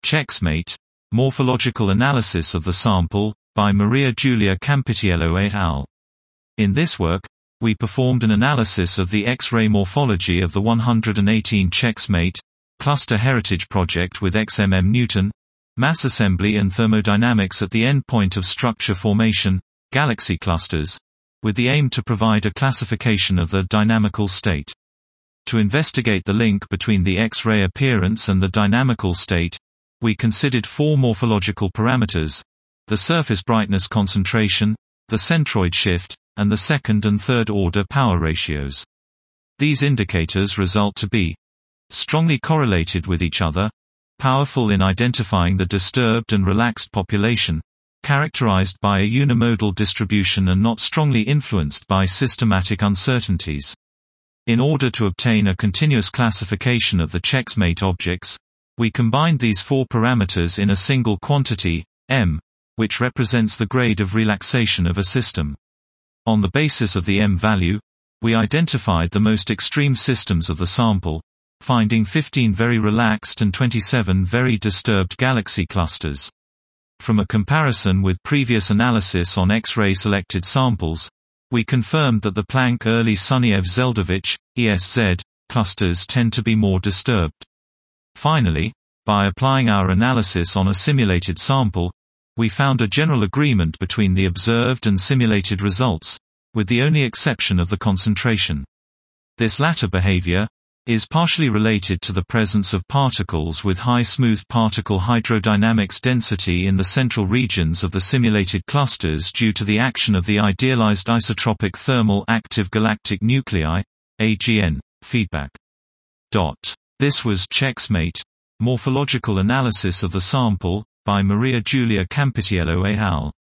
Checksmate, Morphological Analysis of the Sample, by Maria Giulia Campitiello et al. In this work, we performed an analysis of the X-ray morphology of the 118 Checksmate cluster heritage project with XMM Newton, mass assembly and thermodynamics at the endpoint of structure formation, galaxy clusters, with the aim to provide a classification of the dynamical state. To investigate the link between the X-ray appearance and the dynamical state, we considered four morphological parameters: the surface brightness concentration, the centroid shift, and the second and third order power ratios. These indicators result to be strongly correlated with each other, powerful in identifying the disturbed and relaxed population, characterized by a unimodal distribution and not strongly influenced by systematic uncertainties. In order to obtain a continuous classification of the Checksmate objects, we combined these four parameters in a single quantity, m, which represents the grade of relaxation of a system. On the basis of the m value, we identified the most extreme systems of the sample, finding 15 very relaxed and 27 very disturbed galaxy clusters. From a comparison with previous analysis on X-ray selected samples, we confirmed that the Planck-Early-Sunyaev-Zeldovich, ESZ, clusters tend to be more disturbed. Finally, by applying our analysis on a simulated sample, we found a general agreement between the observed and simulated results, with the only exception of the concentration. This latter behavior is partially related to the presence of particles with high smooth particle hydrodynamics density in the central regions of the simulated clusters due to the action of the idealized isotropic thermal active galactic nuclei, AGN, feedback. This was Checksmate, Morphological Analysis of the Sample, by Maria Giulia Campitiello et al.